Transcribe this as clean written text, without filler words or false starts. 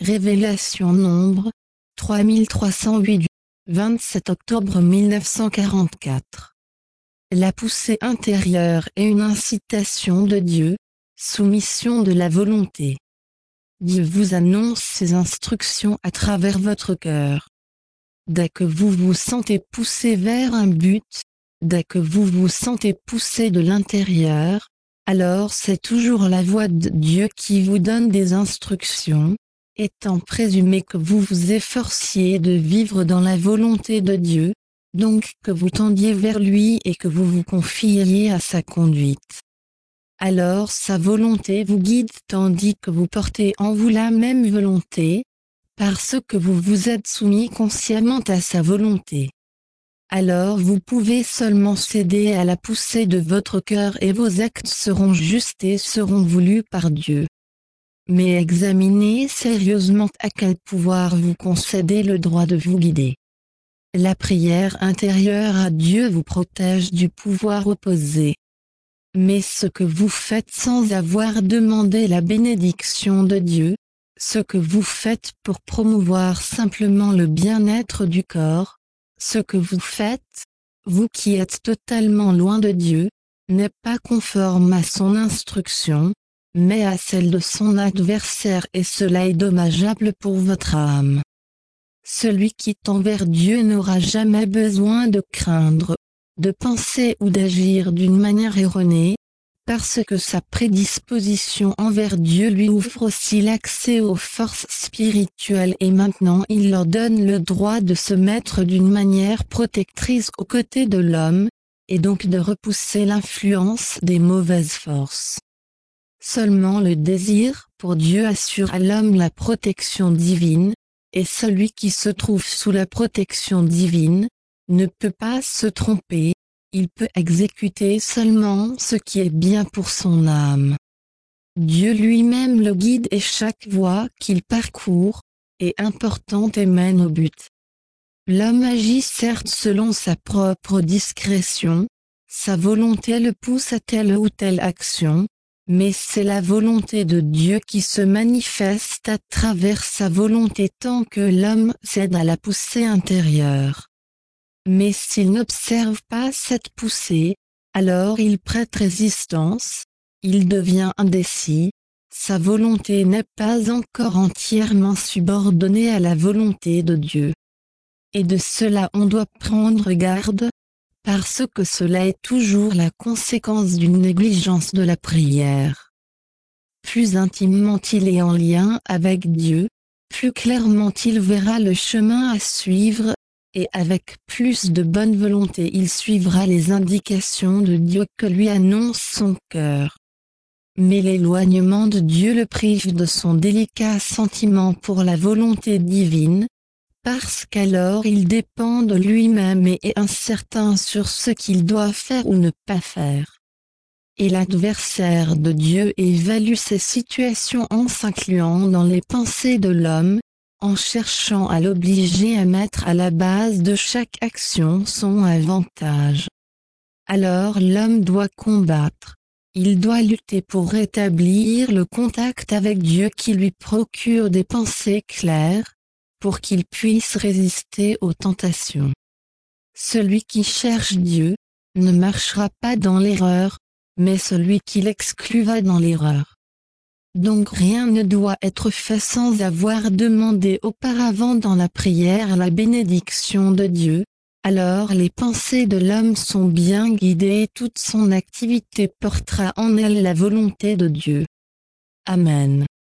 Révélation Nombre, 3308 27 octobre 1944. La poussée intérieure est une incitation de Dieu, soumission de la volonté. Dieu vous annonce ses instructions à travers votre cœur. Dès que vous vous sentez poussé vers un but, dès que vous vous sentez poussé de l'intérieur, alors c'est toujours la voix de Dieu qui vous donne des instructions, étant présumé que vous vous efforciez de vivre dans la volonté de Dieu, donc que vous tendiez vers lui et que vous vous confiiez à sa conduite. Alors sa volonté vous guide tandis que vous portez en vous la même volonté, parce que vous vous êtes soumis consciemment à sa volonté. Alors vous pouvez seulement céder à la poussée de votre cœur et vos actes seront justes et seront voulus par Dieu. Mais examinez sérieusement à quel pouvoir vous concédez le droit de vous guider. La prière intérieure à Dieu vous protège du pouvoir opposé. Mais ce que vous faites sans avoir demandé la bénédiction de Dieu, ce que vous faites pour promouvoir simplement le bien-être du corps, ce que vous faites, vous qui êtes totalement loin de Dieu, n'est pas conforme à son instruction, mais à celle de son adversaire et cela est dommageable pour votre âme. Celui qui tend vers Dieu n'aura jamais besoin de craindre, de penser ou d'agir d'une manière erronée, parce que sa prédisposition envers Dieu lui ouvre aussi l'accès aux forces spirituelles et maintenant il leur donne le droit de se mettre d'une manière protectrice aux côtés de l'homme, et donc de repousser l'influence des mauvaises forces. Seulement le désir pour Dieu assure à l'homme la protection divine, et celui qui se trouve sous la protection divine, ne peut pas se tromper, il peut exécuter seulement ce qui est bien pour son âme. Dieu lui-même le guide et chaque voie qu'il parcourt, est importante et mène au but. L'homme agit certes selon sa propre discrétion, sa volonté le pousse à telle ou telle action, mais c'est la volonté de Dieu qui se manifeste à travers sa volonté tant que l'homme cède à la poussée intérieure. Mais s'il n'observe pas cette poussée, alors il prête résistance, il devient indécis, sa volonté n'est pas encore entièrement subordonnée à la volonté de Dieu. Et de cela on doit prendre garde, parce que cela est toujours la conséquence d'une négligence de la prière. Plus intimement il est en lien avec Dieu, plus clairement il verra le chemin à suivre, et avec plus de bonne volonté il suivra les indications de Dieu que lui annonce son cœur. Mais l'éloignement de Dieu le prive de son délicat sentiment pour la volonté divine, parce qu'alors il dépend de lui-même et est incertain sur ce qu'il doit faire ou ne pas faire. Et l'adversaire de Dieu évalue ces situations en s'incluant dans les pensées de l'homme, en cherchant à l'obliger à mettre à la base de chaque action son avantage. Alors l'homme doit combattre. Il doit lutter pour rétablir le contact avec Dieu qui lui procure des pensées claires, pour qu'il puisse résister aux tentations. Celui qui cherche Dieu, ne marchera pas dans l'erreur, mais celui qui l'exclut va dans l'erreur. Donc rien ne doit être fait sans avoir demandé auparavant dans la prière la bénédiction de Dieu, alors les pensées de l'homme sont bien guidées et toute son activité portera en elle la volonté de Dieu. Amen.